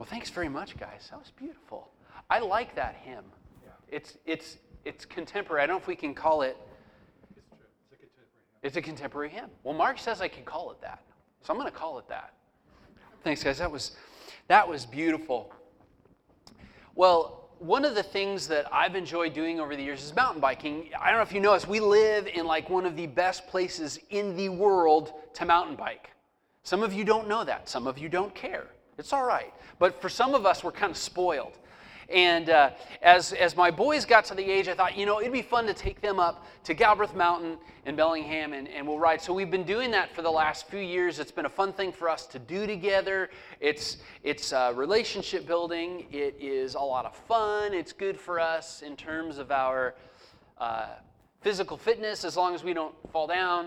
Well, thanks very much, guys. That was beautiful. I like that hymn. Yeah. It's contemporary. I don't know if we can call it. It's true. It's a contemporary hymn. It's a contemporary hymn. Well, Mark says I can call it that, so I'm going to call it that. Thanks, guys. That was beautiful. Well, one of the things that I've enjoyed doing over the years is mountain biking. I don't know if you notice, we live in like one of the best places in the world to mountain bike. Some of you don't know that. Some of you don't care. It's all right. But for some of us, we're kind of spoiled. And as my boys got to the age, I thought, it'd be fun to take them up to Galbraith Mountain in Bellingham and we'll ride. So we've been doing that for the last few years. It's been a fun thing for us to do together. It's relationship building. It is a lot of fun. It's good for us in terms of our physical fitness, as long as we don't fall down,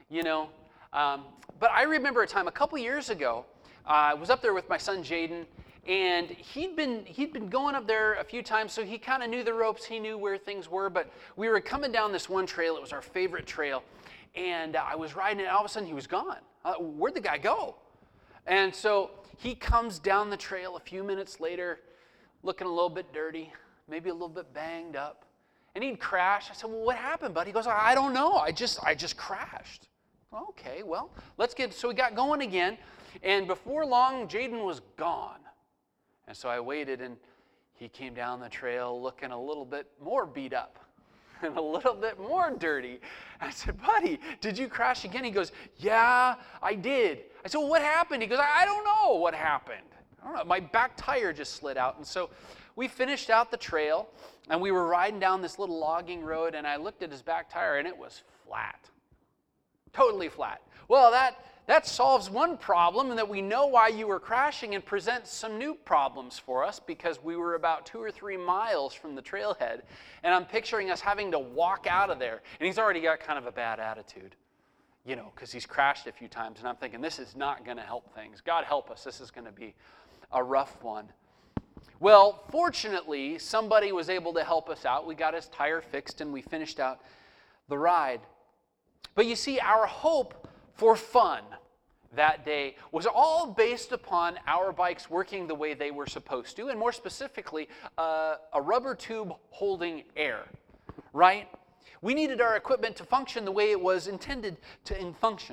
But I remember a time a couple years ago, I was up there with my son Jaden, and he'd been going up there a few times, so he kind of knew the ropes. He knew where things were, but we were coming down this one trail. It was our favorite trail, and I was riding it, and all of a sudden he was gone. Where'd the guy go? And so he comes down the trail a few minutes later, looking a little bit dirty, maybe a little bit banged up, and he'd crashed. I said, well, what happened, buddy? He goes, I don't know. I just crashed. Okay, well, so we got going again. And before long, Jaden was gone. And so I waited, and he came down the trail looking a little bit more beat up and a little bit more dirty. I said, buddy, did you crash again? He goes, yeah, I did. I said, well, what happened? He goes, I don't know what happened. I don't know. My back tire just slid out. And so we finished out the trail, and we were riding down this little logging road, and I looked at his back tire, and it was flat. Totally flat. Well, that solves one problem, and that we know why you were crashing, and presents some new problems for us, because we were about 2 or 3 miles from the trailhead, and I'm picturing us having to walk out of there. And he's already got kind of a bad attitude, because he's crashed a few times, and I'm thinking, this is not going to help things. God help us, this is going to be a rough one. Well, fortunately, somebody was able to help us out. We got his tire fixed, and we finished out the ride. But you see, our hope for fun that day was all based upon our bikes working the way they were supposed to, and more specifically, a rubber tube holding air, right? We needed our equipment to function the way it was intended to function.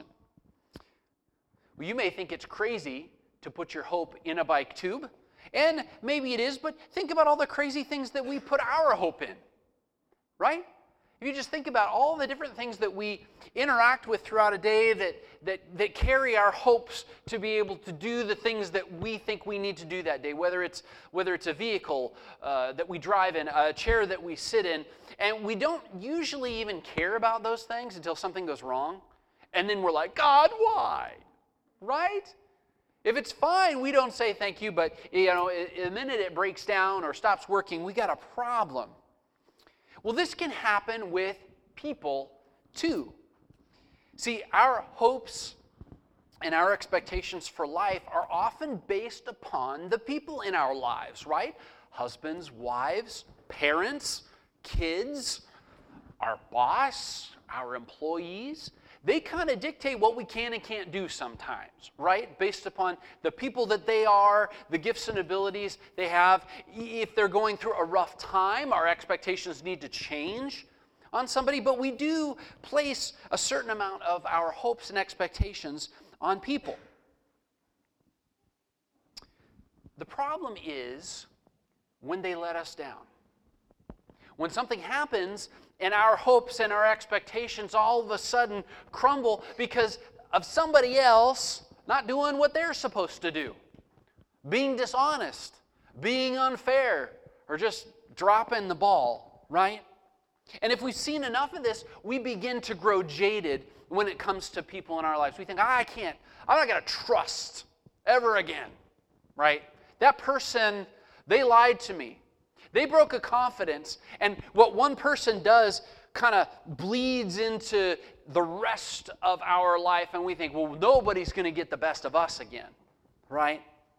Well, you may think it's crazy to put your hope in a bike tube, and maybe it is, but think about all the crazy things that we put our hope in, right? If you just think about all the different things that we interact with throughout a day that carry our hopes to be able to do the things that we think we need to do that day, whether it's a vehicle that we drive in, a chair that we sit in, and we don't usually even care about those things until something goes wrong, and then we're like, God, why? Right? If it's fine, we don't say thank you, but the minute it breaks down or stops working, we got a problem. Well, this can happen with people too. See, our hopes and our expectations for life are often based upon the people in our lives, right? Husbands, wives, parents, kids, our boss, our employees. They kind of dictate what we can and can't do sometimes, right? Based upon the people that they are, the gifts and abilities they have. If they're going through a rough time, our expectations need to change on somebody, but we do place a certain amount of our hopes and expectations on people. The problem is when they let us down. When something happens and our hopes and our expectations all of a sudden crumble because of somebody else not doing what they're supposed to do, being dishonest, being unfair, or just dropping the ball, right? And if we've seen enough of this, we begin to grow jaded when it comes to people in our lives. We think, I'm not going to trust ever again, right? That person, they lied to me. They broke a confidence, and what one person does kind of bleeds into the rest of our life, and we think, well, nobody's going to get the best of us again, right?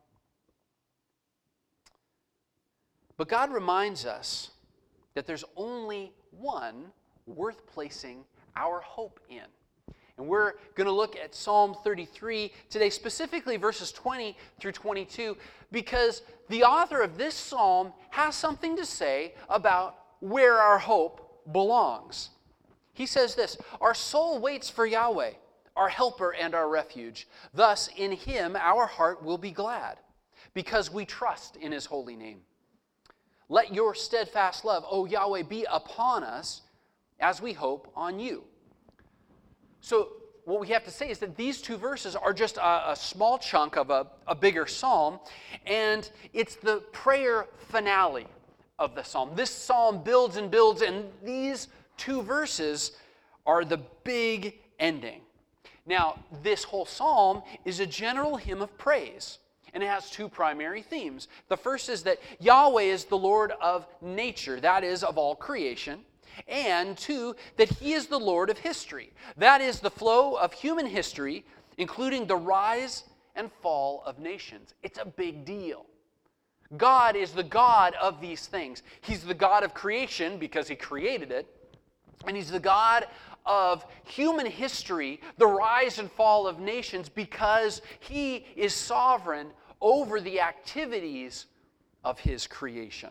But God reminds us that there's only one worth placing our hope in, And we're going to look at Psalm 33 today, specifically verses 20 through 22, because the author of this psalm has something to say about where our hope belongs. He says this, "Our soul waits for Yahweh, our helper and our refuge. Thus in him our heart will be glad, because we trust in his holy name. Let your steadfast love, O Yahweh, be upon us as we hope on you." So what we have to say is that these two verses are just a small chunk of a bigger psalm, and it's the prayer finale of the psalm. This psalm builds and builds, and these two verses are the big ending. Now, this whole psalm is a general hymn of praise, and it has two primary themes. The first is that Yahweh is the Lord of nature, that is, of all creation. And two, that he is the Lord of history. That is the flow of human history, including the rise and fall of nations. It's a big deal. God is the God of these things. He's the God of creation because he created it. And he's the God of human history, the rise and fall of nations, because he is sovereign over the activities of his creation.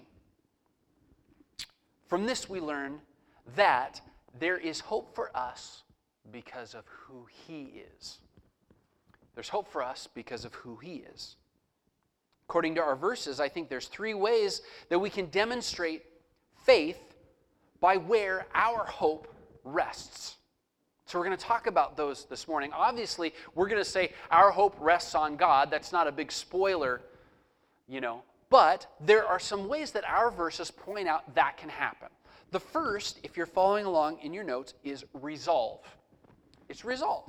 From this we learn that there is hope for us because of who he is. There's hope for us because of who he is. According to our verses, I think there's three ways that we can demonstrate faith by where our hope rests. So we're going to talk about those this morning. Obviously, we're going to say our hope rests on God. That's not a big spoiler, but there are some ways that our verses point out that can happen. The first, if you're following along in your notes, is resolve. It's resolve.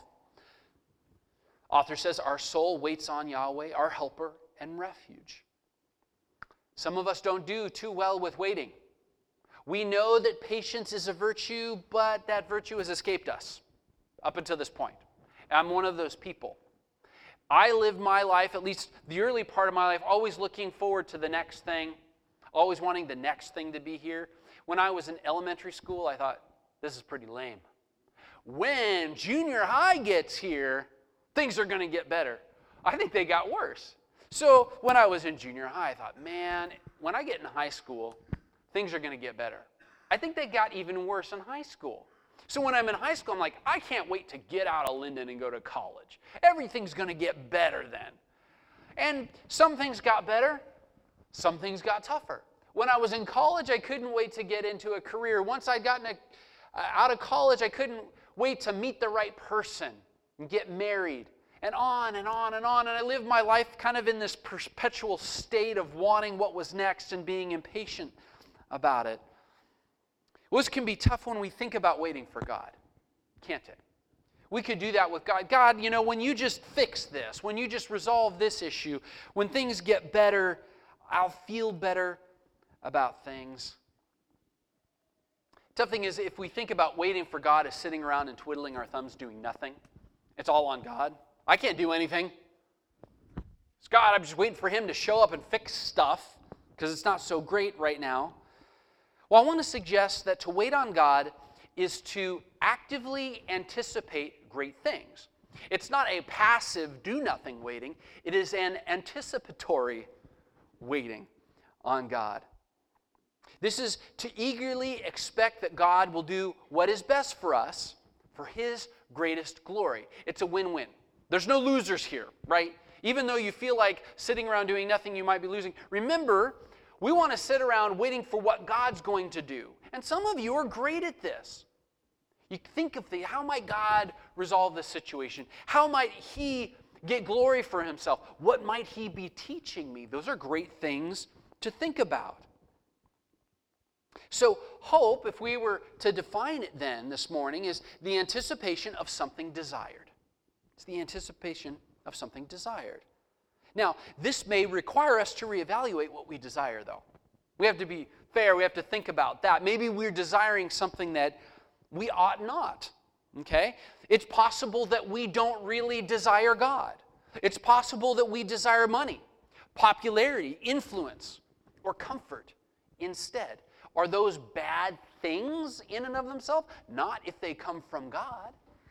Author says, "Our soul waits on Yahweh, our helper and refuge." Some of us don't do too well with waiting. We know that patience is a virtue, but that virtue has escaped us up until this point. I'm one of those people. I live my life, at least the early part of my life, always looking forward to the next thing, always wanting the next thing to be here. When I was in elementary school, I thought, this is pretty lame. When junior high gets here, things are going to get better. I think they got worse. So when I was in junior high, I thought, man, when I get in high school, things are going to get better. I think they got even worse in high school. So when I'm in high school, I'm like, I can't wait to get out of Linden and go to college. Everything's going to get better then. And some things got better, some things got tougher. When I was in college, I couldn't wait to get into a career. Once I'd gotten out of college, I couldn't wait to meet the right person and get married, and on and on and on. And I lived my life kind of in this perpetual state of wanting what was next and being impatient about it. This can be tough when we think about waiting for God, can't it? We could do that with God. God, when you just fix this, when you just resolve this issue, when things get better, I'll feel better about things. Tough thing is, if we think about waiting for God as sitting around and twiddling our thumbs doing nothing, it's all on God. I can't do anything. It's God, I'm just waiting for him to show up and fix stuff because it's not so great right now. Well, I want to suggest that to wait on God is to actively anticipate great things. It's not a passive do-nothing waiting. It is an anticipatory waiting on God. This is to eagerly expect that God will do what is best for us for his greatest glory. It's a win-win. There's no losers here, right? Even though you feel like sitting around doing nothing, you might be losing. Remember, we want to sit around waiting for what God's going to do. And some of you are great at this. You think of how might God resolve this situation? How might he get glory for himself? What might he be teaching me? Those are great things to think about. So hope, if we were to define it then this morning, is the anticipation of something desired. It's the anticipation of something desired. Now, this may require us to reevaluate what we desire, though. We have to be fair. We have to think about that. Maybe we're desiring something that we ought not. Okay? It's possible that we don't really desire God. It's possible that we desire money, popularity, influence, or comfort instead. Are those bad things in and of themselves? Not if they come from God.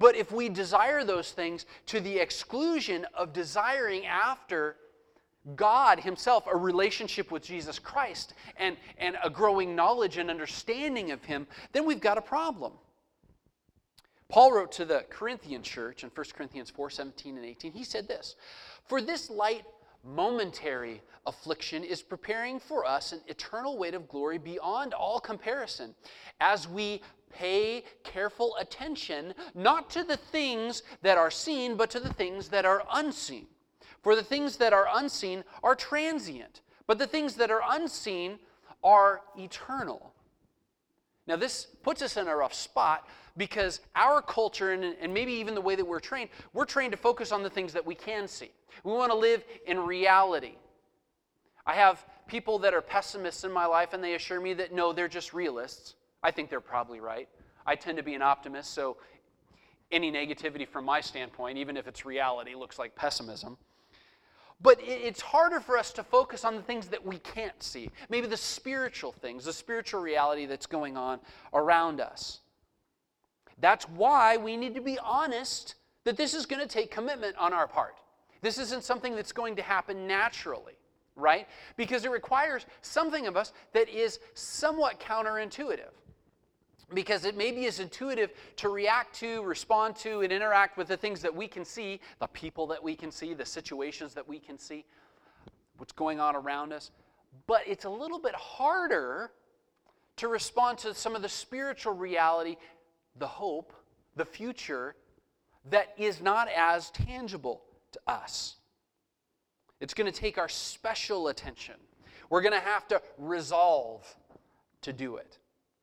But if we desire those things to the exclusion of desiring after God himself, a relationship with Jesus Christ, and a growing knowledge and understanding of him, then we've got a problem. Paul wrote to the Corinthian church in 1 Corinthians 4:17 and 18. He said this, "For this light momentary affliction is preparing for us an eternal weight of glory beyond all comparison, as we pay careful attention not to the things that are seen, but to the things that are unseen. For the things that are unseen are transient, but the things that are unseen are eternal." Now this puts us in a rough spot because our culture and maybe even the way that we're trained to focus on the things that we can see. We want to live in reality. I have people that are pessimists in my life and they assure me that no, they're just realists. I think they're probably right. I tend to be an optimist, so any negativity from my standpoint, even if it's reality, looks like pessimism. But it's harder for us to focus on the things that we can't see. Maybe the spiritual things, the spiritual reality that's going on around us. That's why we need to be honest that this is going to take commitment on our part. This isn't something that's going to happen naturally, right? Because it requires something of us that is somewhat counterintuitive. Because it maybe is intuitive to react to, respond to, and interact with the things that we can see, the people that we can see, the situations that we can see, what's going on around us. But it's a little bit harder to respond to some of the spiritual reality, the hope, the future, that is not as tangible to us. It's going to take our special attention. We're going to have to resolve to do it.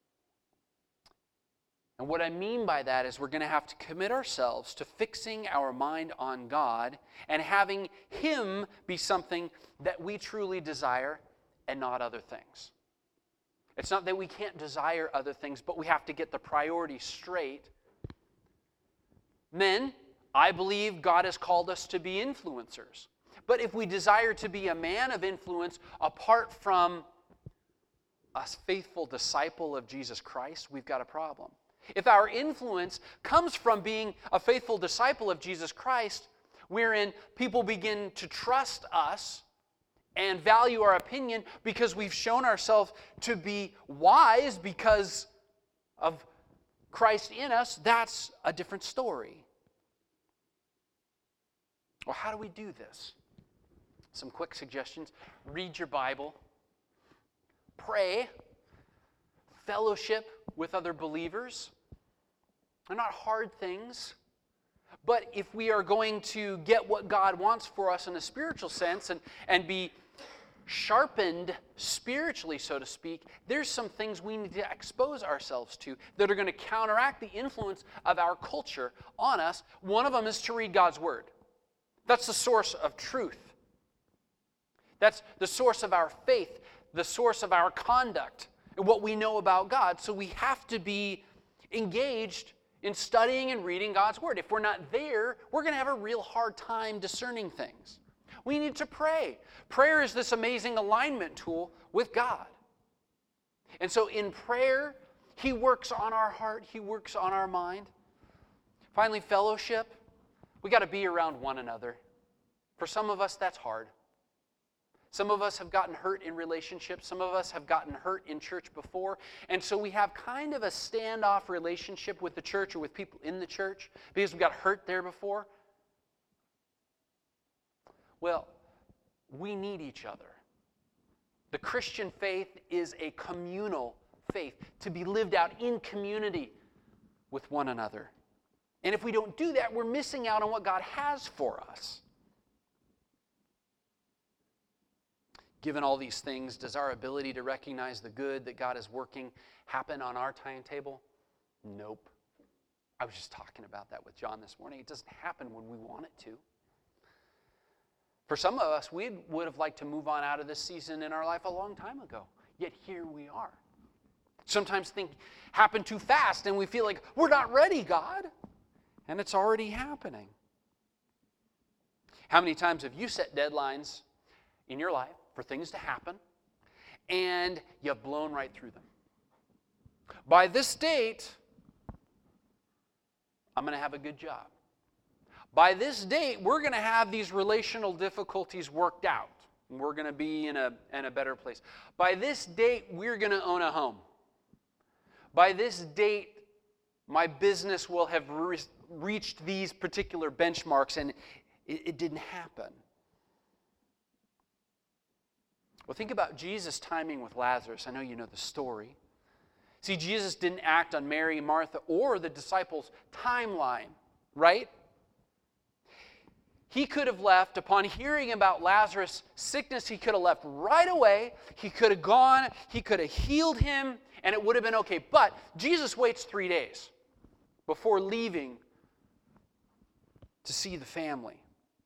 And what I mean by that is we're going to have to commit ourselves to fixing our mind on God and having him be something that we truly desire and not other things. It's not that we can't desire other things, but we have to get the priorities straight. Men, I believe God has called us to be influencers. But if we desire to be a man of influence apart from a faithful disciple of Jesus Christ, we've got a problem. If our influence comes from being a faithful disciple of Jesus Christ, wherein people begin to trust us and value our opinion because we've shown ourselves to be wise because of Christ in us, that's a different story. Well, how do we do this? Some quick suggestions. Read your Bible. Pray. Fellowship with other believers. They're not hard things. But if we are going to get what God wants for us in a spiritual sense and be sharpened spiritually, so to speak, there's some things we need to expose ourselves to that are going to counteract the influence of our culture on us. One of them is to read God's Word. That's the source of truth. That's the source of our faith, the source of our conduct, and what we know about God. So we have to be engaged in studying and reading God's Word. If we're not there, we're going to have a real hard time discerning things. We need to pray. Prayer is this amazing alignment tool with God. And so in prayer, He works on our heart. He works on our mind. Finally, fellowship. We got to be around one another. For some of us, that's hard. Some of us have gotten hurt in relationships. Some of us have gotten hurt in church before. And so we have kind of a standoff relationship with the church or with people in the church because we got hurt there before. Well, we need each other. The Christian faith is a communal faith to be lived out in community with one another. And if we don't do that, we're missing out on what God has for us. Given all these things, does our ability to recognize the good that God is working happen on our timetable? Nope. I was just talking about that with John this morning. It doesn't happen when we want it to. For some of us, we would have liked to move on out of this season in our life a long time ago. Yet here we are. Sometimes things happen too fast and we feel like, we're not ready, God. And it's already happening. How many times have you set deadlines in your life for things to happen, and you've blown right through them? By this date, I'm going to have a good job. By this date, we're going to have these relational difficulties worked out. We're going to be in a better place. By this date, we're going to own a home. By this date, my business will have reached these particular benchmarks, and it didn't happen. Well, think about Jesus' timing with Lazarus. I know you know the story. See, Jesus didn't act on Mary, Martha, or the disciples' timeline, right? He could have left upon hearing about Lazarus' sickness. He could have left right away. He could have gone. He could have healed him, and it would have been okay. But Jesus waits 3 days before leaving to see the family.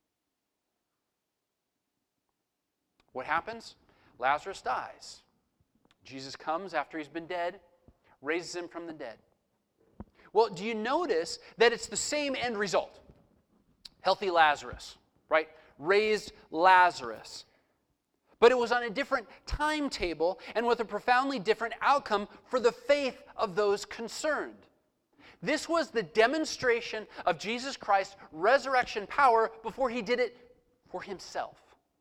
What happens? Lazarus dies. Jesus comes after he's been dead, raises him from the dead. Well, do you notice that it's the same end result? Healthy Lazarus, right? Raised Lazarus. But it was on a different timetable and with a profoundly different outcome for the faith of those concerned. This was the demonstration of Jesus Christ's resurrection power before he did it for himself.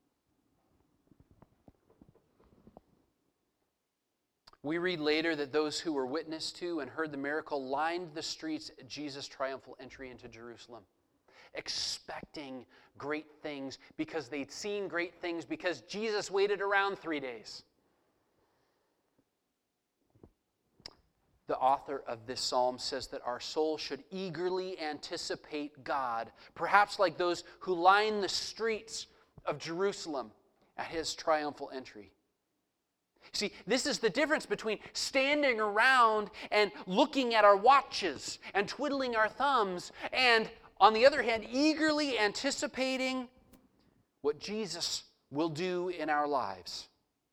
We read later that those who were witness to and heard the miracle lined the streets at Jesus' triumphal entry into Jerusalem, expecting great things because they'd seen great things because Jesus waited around 3 days. The author of this psalm says that our soul should eagerly anticipate God, perhaps like those who line the streets of Jerusalem at his triumphal entry. See, this is the difference between standing around and looking at our watches and twiddling our thumbs and, on the other hand, eagerly anticipating what Jesus will do in our lives.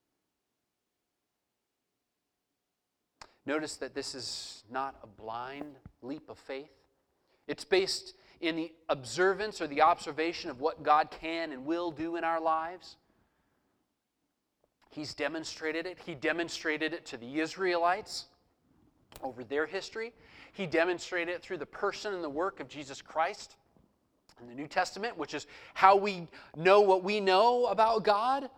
Notice that this is not a blind leap of faith. It's based in the observance or the observation of what God can and will do in our lives. He's demonstrated it. He demonstrated it to the Israelites over their history. He demonstrated it through the person and the work of Jesus Christ in the New Testament, which is how we know what we know about God.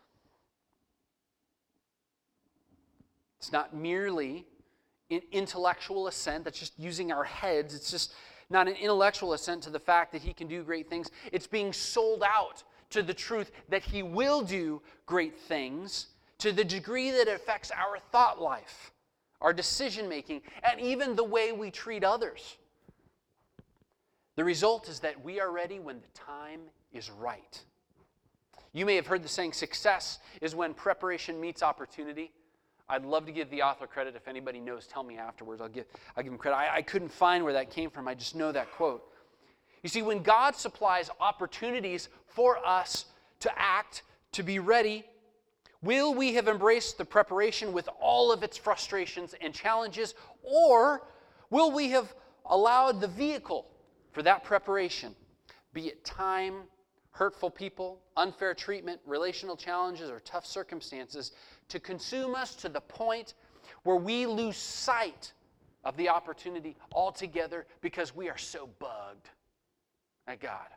It's not merely an intellectual assent that's just using our heads. It's just not an intellectual assent to the fact that he can do great things. It's being sold out to the truth that he will do great things to the degree that it affects our thought life, our decision making, and even the way we treat others. The result is that we are ready when the time is right. You may have heard the saying, success is when preparation meets opportunity. I'd love to give the author credit. If anybody knows, tell me afterwards. I'll give him credit. I couldn't find where that came from. I just know that quote. You see, when God supplies opportunities for us to act, to be ready, will we have embraced the preparation with all of its frustrations and challenges, or will we have allowed the vehicle for that preparation, be it time, hurtful people, unfair treatment, relational challenges, or tough circumstances, to consume us to the point where we lose sight of the opportunity altogether because we are so bugged at God?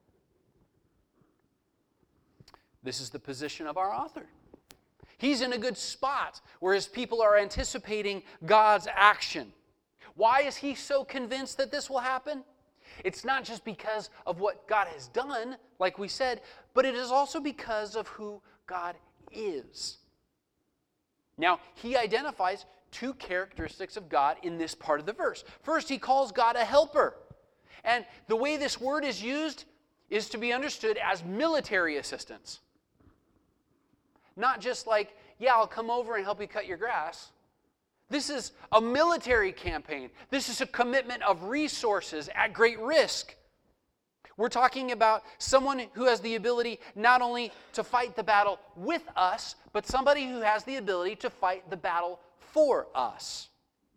This is the position of our author. He's in a good spot where his people are anticipating God's action. Why is he so convinced that this will happen? It's not just because of what God has done, like we said, but it is also because of who God is. Now, he identifies two characteristics of God in this part of the verse. First, he calls God a helper. And the way this word is used is to be understood as military assistance. Not just like, yeah, I'll come over and help you cut your grass. This is a military campaign. This is a commitment of resources at great risk. We're talking about someone who has the ability not only to fight the battle with us, but somebody who has the ability to fight the battle for us.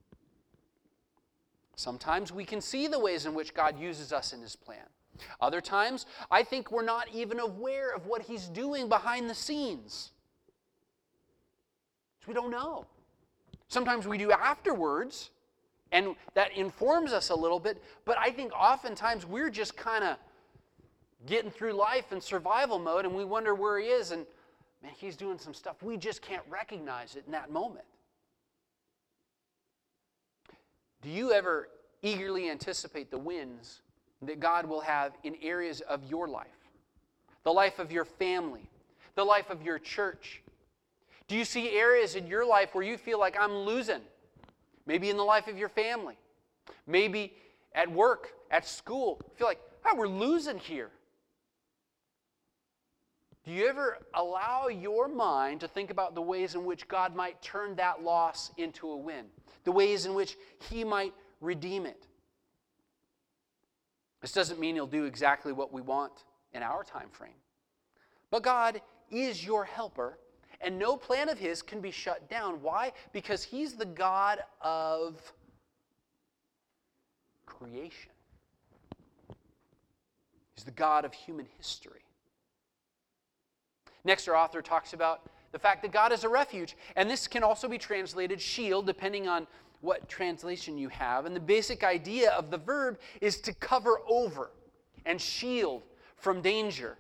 Sometimes we can see the ways in which God uses us in his plan. Other times, I think we're not even aware of what he's doing behind the scenes. We don't know. Sometimes we do afterwards, And that informs us a little bit, but I think oftentimes we're just kind of getting through life in survival mode, and we wonder where he is, and man, he's doing some stuff. We just can't recognize it in that moment. Do you ever eagerly anticipate the wins that God will have in areas of your life? The life of your family, the life of your church. Do you see areas in your life where you feel like I'm losing? Maybe in the life of your family. Maybe at work, at school. You feel like, we're losing here. Do you ever allow your mind to think about the ways in which God might turn that loss into a win? The ways in which he might redeem it? This doesn't mean he'll do exactly what we want in our time frame. But God is your helper, and no plan of his can be shut down. Why? Because he's the God of creation. He's the God of human history. Next, our author talks about the fact that God is a refuge, and this can also be translated shield, depending on what translation you have. And the basic idea of the verb is to cover over and shield from danger.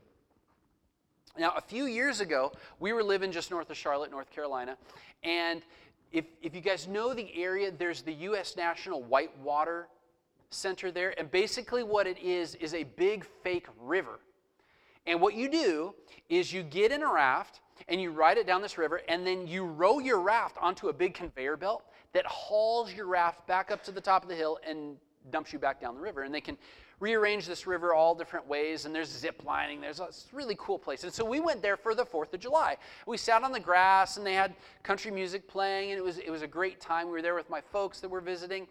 Now, a few years ago, we were living just north of Charlotte, North Carolina, and if you guys know the area, there's the U.S. National Whitewater Center there, and basically what it is a big fake river. And what you do is you get in a raft, and you ride it down this river, and then you row your raft onto a big conveyor belt that hauls your raft back up to the top of the hill and dumps you back down the river. And they can rearrange this river all different ways, and there's zip lining. It's a really cool place. And so we went there for the 4th of July. We sat on the grass, and they had country music playing, and it was a great time. We were there with my folks that were visiting.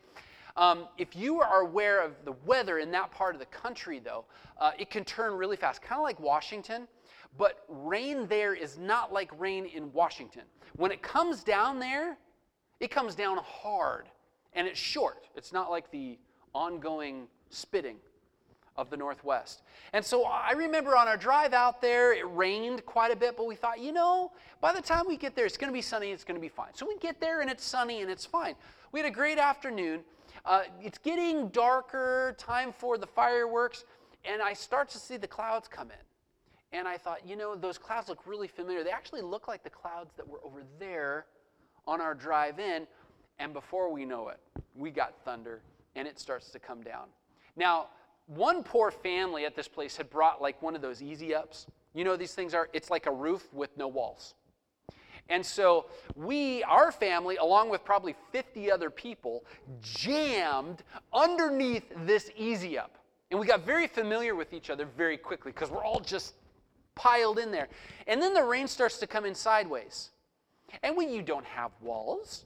If you are aware of the weather in that part of the country, though, it can turn really fast, kind of like Washington. But rain there is not like rain in Washington. When it comes down there, it comes down hard, and it's short. It's not like the ongoing spitting of the Northwest. And so I remember on our drive out there, it rained quite a bit, but we thought, by the time we get there, it's going to be sunny, it's going to be fine. So we get there, and it's sunny, and it's fine. We had a great afternoon. It's getting darker, time for the fireworks, and I start to see the clouds come in. And I thought, those clouds look really familiar. They actually look like the clouds that were over there on our drive in. And before we know it, we got thunder, and it starts to come down. Now, one poor family at this place had brought like one of those easy ups. These things it's like a roof with no walls. And so our family, along with probably 50 other people, jammed underneath this easy up. And we got very familiar with each other very quickly because we're all just piled in there. And then the rain starts to come in sideways. And when you don't have walls,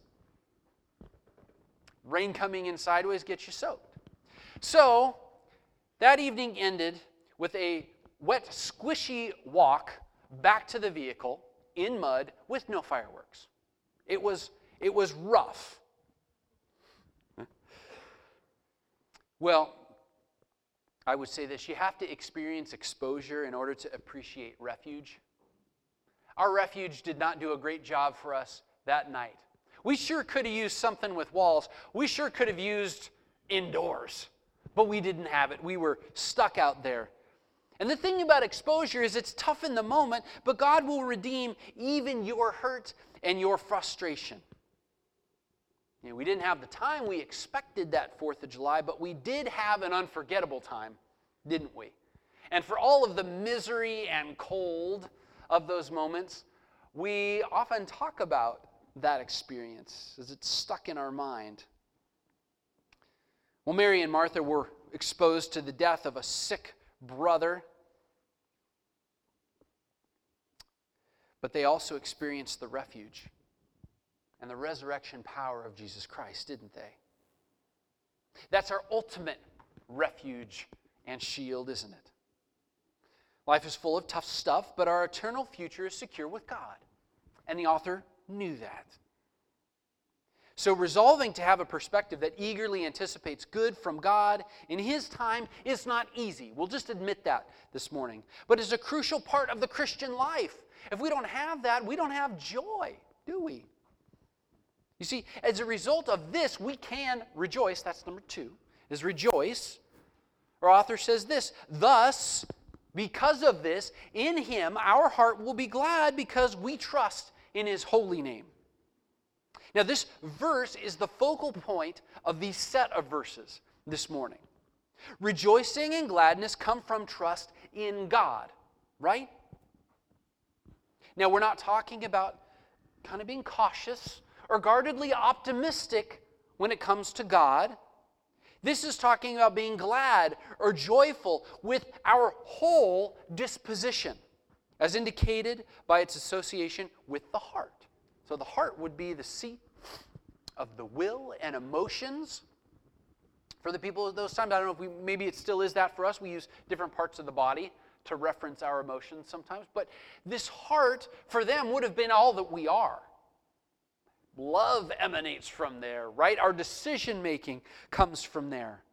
rain coming in sideways gets you soaked. So that evening ended with a wet, squishy walk back to the vehicle in mud with no fireworks. It was rough. Well, I would say this, you have to experience exposure in order to appreciate refuge. Our refuge did not do a great job for us that night. We sure could have used something with walls. We sure could have used indoors, but we didn't have it. We were stuck out there. And the thing about exposure is it's tough in the moment, but God will redeem even your hurt and your frustration. We didn't have the time we expected that 4th of July, but we did have an unforgettable time, didn't we? And for all of the misery and cold of those moments, we often talk about that experience as it's stuck in our mind. Well, Mary and Martha were exposed to the death of a sick brother, but they also experienced the refuge and the resurrection power of Jesus Christ, didn't they? That's our ultimate refuge and shield, isn't it? Life is full of tough stuff, but our eternal future is secure with God. And the author knew that. So resolving to have a perspective that eagerly anticipates good from God in His time is not easy. We'll just admit that this morning. But it's a crucial part of the Christian life. If we don't have that, we don't have joy, do we? You see, as a result of this, we can rejoice. That's number 2, is rejoice. Our author says this, thus, because of this, in Him our heart will be glad because we trust in His holy name. Now, this verse is the focal point of these set of verses this morning. Rejoicing and gladness come from trust in God, right? Now, we're not talking about kind of being cautious or guardedly optimistic when it comes to God. This is talking about being glad or joyful with our whole disposition, as indicated by its association with the heart. So the heart would be the seat of the will and emotions. For the people of those times, I don't know if maybe it still is that for us. We use different parts of the body to reference our emotions sometimes. But this heart, for them, would have been all that we are. Love emanates from there, right? Our decision-making comes from there.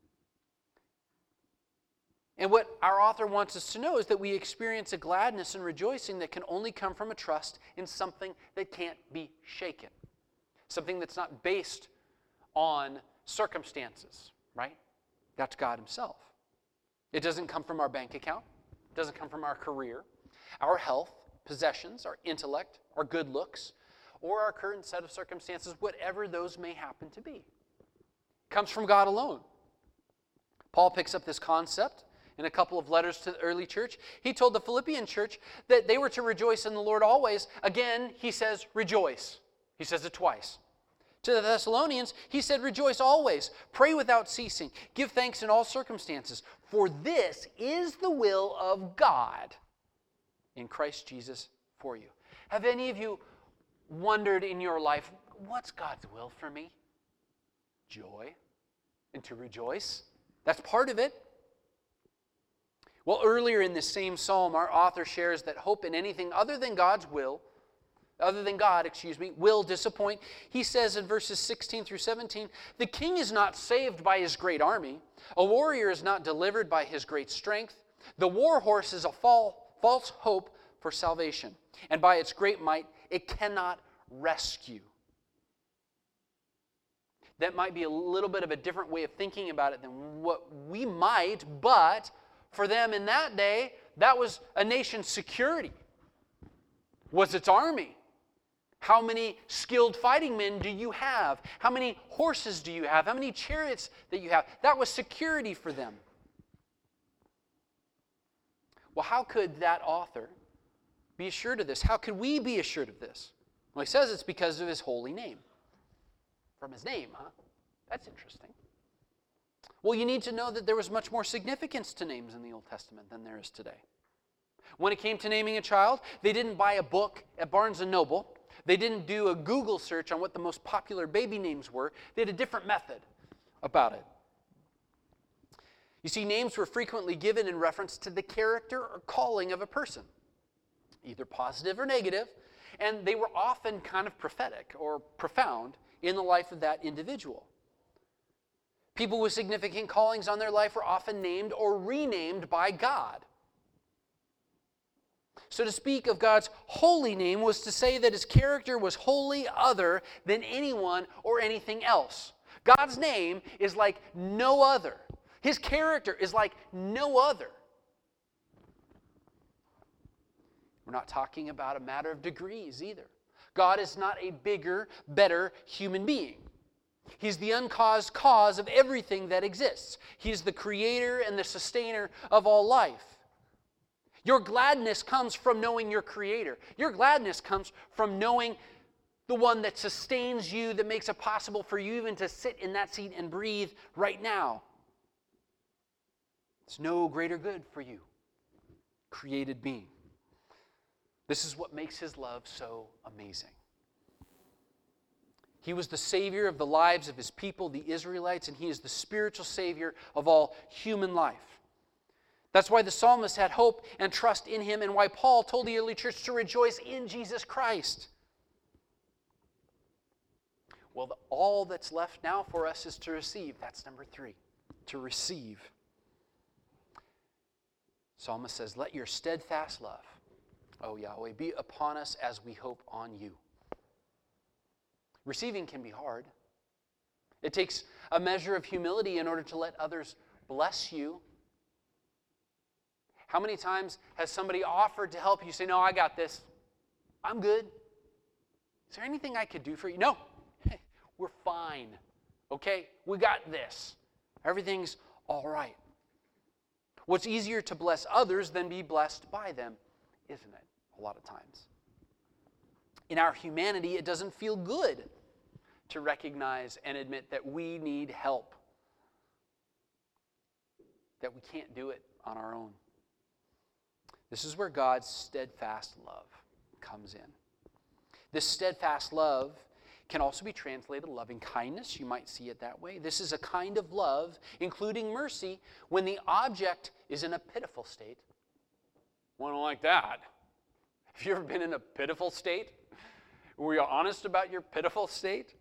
And what our author wants us to know is that we experience a gladness and rejoicing that can only come from a trust in something that can't be shaken. Something that's not based on circumstances, right? That's God Himself. It doesn't come from our bank account. It doesn't come from our career, our health, possessions, our intellect, our good looks, or our current set of circumstances, whatever those may happen to be. It comes from God alone. Paul picks up this concept in a couple of letters to the early church. He told the Philippian church that they were to rejoice in the Lord always. Again, he says rejoice. He says it twice. To the Thessalonians, he said, rejoice always, pray without ceasing, give thanks in all circumstances, for this is the will of God in Christ Jesus for you. Have any of you wondered in your life, what's God's will for me? Joy and to rejoice. That's part of it. Well, earlier in this same psalm, our author shares that hope in anything other than God, will disappoint. He says in verses 16 through 17, the king is not saved by his great army. A warrior is not delivered by his great strength. The war horse is a false hope for salvation, and by its great might it cannot rescue. That might be a little bit of a different way of thinking about it than what we might, but for them in that day, that was a nation's security, was its army. How many skilled fighting men do you have? How many horses do you have? How many chariots that you have? That was security for them. Well, how could that author be assured of this? How could we be assured of this? Well, he says it's because of His holy name. From His name, huh? That's interesting. Well, you need to know that there was much more significance to names in the Old Testament than there is today. When it came to naming a child, they didn't buy a book at Barnes & Noble. They didn't do a Google search on what the most popular baby names were. They had a different method about it. You see, names were frequently given in reference to the character or calling of a person, either positive or negative, and they were often kind of prophetic or profound in the life of that individual. People with significant callings on their life were often named or renamed by God. So to speak of God's holy name was to say that His character was wholly other than anyone or anything else. God's name is like no other. His character is like no other. We're not talking about a matter of degrees either. God is not a bigger, better human being. He's the uncaused cause of everything that exists. He's the creator and the sustainer of all life. Your gladness comes from knowing your Creator. Your gladness comes from knowing the one that sustains you, that makes it possible for you even to sit in that seat and breathe right now. It's no greater good for you, created being. This is what makes His love so amazing. He was the Savior of the lives of His people, the Israelites, and He is the spiritual Savior of all human life. That's why the psalmist had hope and trust in Him, and why Paul told the early church to rejoice in Jesus Christ. Well, all that's left now for us is to receive. That's number 3, to receive. Psalmist says, let your steadfast love, O Yahweh, be upon us as we hope on You. Receiving can be hard. It takes a measure of humility in order to let others bless you. How many times has somebody offered to help you say, no, I got this. I'm good. Is there anything I could do for you? No. We're fine. Okay? We got this. Everything's all right. What's easier to bless others than be blessed by them, isn't it? A lot of times. In our humanity, it doesn't feel good to recognize and admit that we need help, that we can't do it on our own. This is where God's steadfast love comes in. This steadfast love can also be translated loving kindness. You might see it that way. This is a kind of love, including mercy, when the object is in a pitiful state. One like that. Have you ever been in a pitiful state? Were you honest about your pitiful state?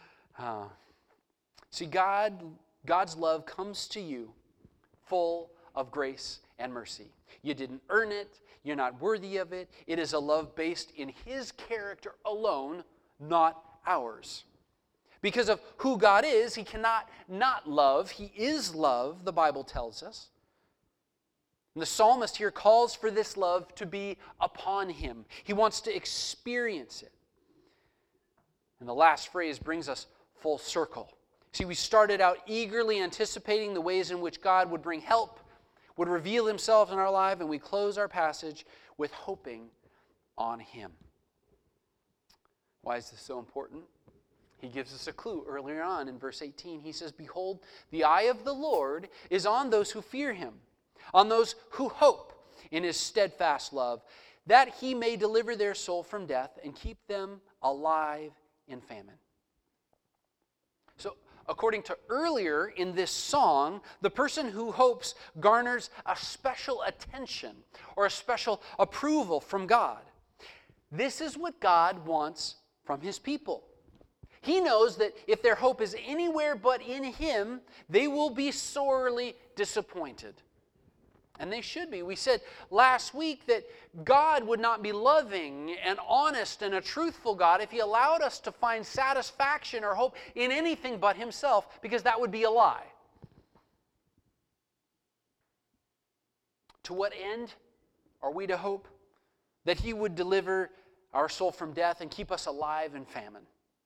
See, God's love comes to you full of grace and mercy. You didn't earn it. You're not worthy of it. It is a love based in His character alone, not ours. Because of who God is, He cannot not love. He is love, the Bible tells us. And the psalmist here calls for this love to be upon him. He wants to experience it. And the last phrase brings us full circle. See, we started out eagerly anticipating the ways in which God would bring help, would reveal Himself in our life, and we close our passage with hoping on Him. Why is this so important? He gives us a clue earlier on in verse 18. He says, behold, the eye of the Lord is on those who fear Him, on those who hope in His steadfast love, that He may deliver their soul from death and keep them alive in famine. So, according to earlier in this song, the person who hopes garners a special attention or a special approval from God. This is what God wants from His people. He knows that if their hope is anywhere but in Him, they will be sorely disappointed. And they should be. We said last week that God would not be loving and honest and a truthful God if He allowed us to find satisfaction or hope in anything but Himself, because that would be a lie. To what end are we to hope? That He would deliver our soul from death and keep us alive in famine.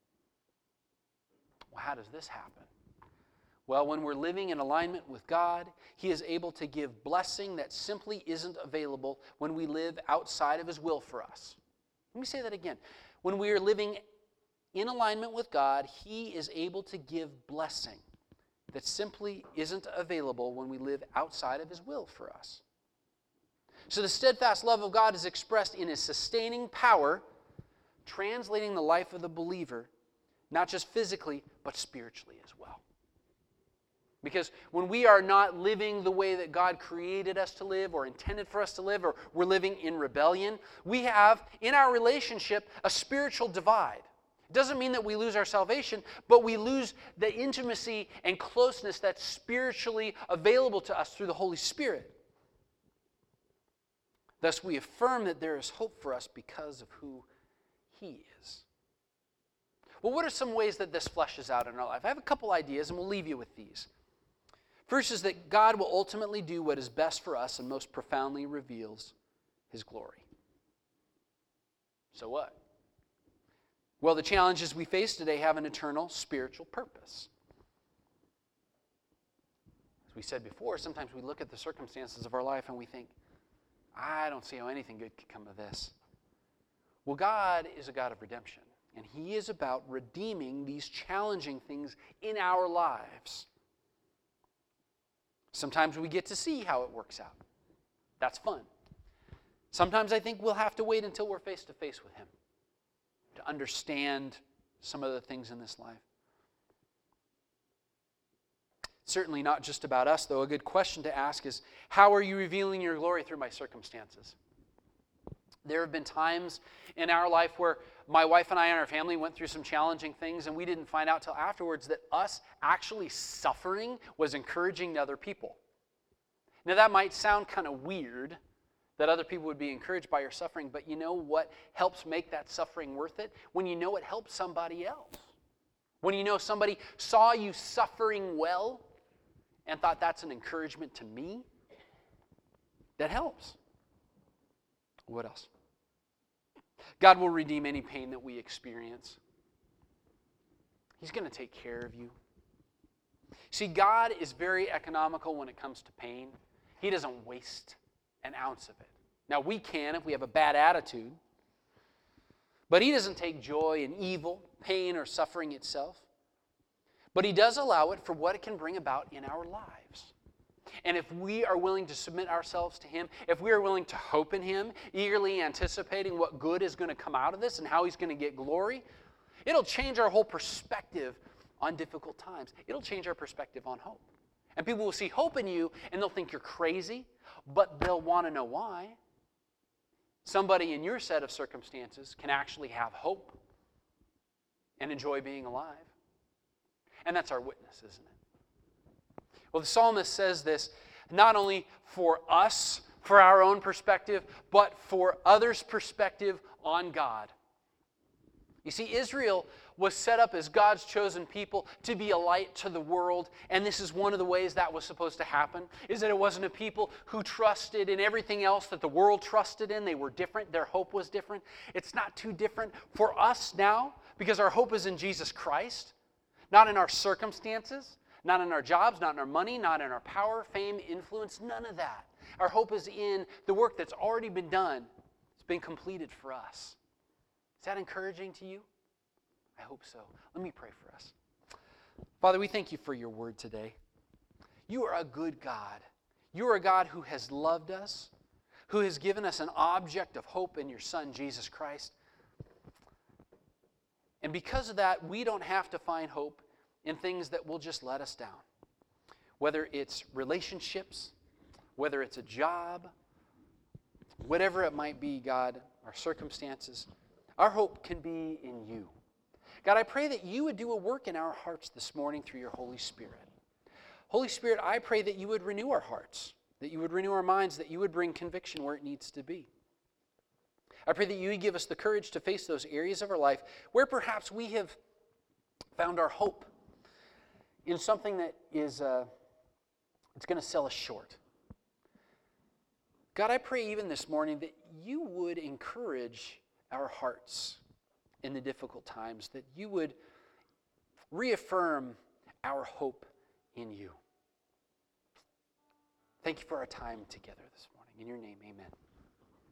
Well, how does this happen? Well, when we're living in alignment with God, He is able to give blessing that simply isn't available when we live outside of His will for us. Let me say that again. When we are living in alignment with God, He is able to give blessing that simply isn't available when we live outside of His will for us. So the steadfast love of God is expressed in His sustaining power, translating the life of the believer, not just physically, but spiritually as well. Because when we are not living the way that God created us to live or intended for us to live, or we're living in rebellion, we have in our relationship a spiritual divide. It doesn't mean that we lose our salvation, but we lose the intimacy and closeness that's spiritually available to us through the Holy Spirit. Thus, we affirm that there is hope for us because of who He is. Well, what are some ways that this fleshes out in our life? I have a couple ideas, and we'll leave you with these. First is that God will ultimately do what is best for us and most profoundly reveals His glory. So what? Well, the challenges we face today have an eternal spiritual purpose. As we said before, sometimes we look at the circumstances of our life and we think, I don't see how anything good could come of this. Well, God is a God of redemption, and He is about redeeming these challenging things in our lives. Sometimes we get to see how it works out. That's fun. Sometimes I think we'll have to wait until we're face to face with Him to understand some of the things in this life. Certainly not just about us, though. A good question to ask is, how are you revealing your glory through my circumstances? There have been times in our life where my wife and I and our family went through some challenging things, and we didn't find out till afterwards that us actually suffering was encouraging other people. Now, that might sound kind of weird, that other people would be encouraged by your suffering, but you know what helps make that suffering worth it? When you know it helps somebody else. When you know somebody saw you suffering well and thought that's an encouragement to me, that helps. What else? God will redeem any pain that we experience. He's going to take care of you. See, God is very economical when it comes to pain. He doesn't waste an ounce of it. Now, we can if we have a bad attitude, but He doesn't take joy in evil, pain, or suffering itself. But He does allow it for what it can bring about in our lives. And if we are willing to submit ourselves to Him, if we are willing to hope in Him, eagerly anticipating what good is going to come out of this and how He's going to get glory, it'll change our whole perspective on difficult times. It'll change our perspective on hope. And people will see hope in you and they'll think you're crazy, but they'll want to know why. Somebody in your set of circumstances can actually have hope and enjoy being alive. And that's our witness, isn't it? Well, the psalmist says this not only for us, for our own perspective, but for others' perspective on God. You see, Israel was set up as God's chosen people to be a light to the world, and this is one of the ways that was supposed to happen, is that it wasn't a people who trusted in everything else that the world trusted in. They were different. Their hope was different. It's not too different for us now, because our hope is in Jesus Christ, not in our circumstances, not in our jobs, not in our money, not in our power, fame, influence, none of that. Our hope is in the work that's already been done. It's been completed for us. Is that encouraging to you? I hope so. Let me pray for us. Father, we thank you for your word today. You are a good God. You are a God who has loved us, who has given us an object of hope in your Son, Jesus Christ. And because of that, we don't have to find hope in things that will just let us down. Whether it's relationships, whether it's a job, whatever it might be, God, our circumstances, our hope can be in you. God, I pray that you would do a work in our hearts this morning through your Holy Spirit. Holy Spirit, I pray that you would renew our hearts, that you would renew our minds, that you would bring conviction where it needs to be. I pray that you would give us the courage to face those areas of our life where perhaps we have found our hope in something that is it's going to sell us short. God, I pray even this morning that you would encourage our hearts in the difficult times, that you would reaffirm our hope in you. Thank you for our time together this morning. In your name, amen.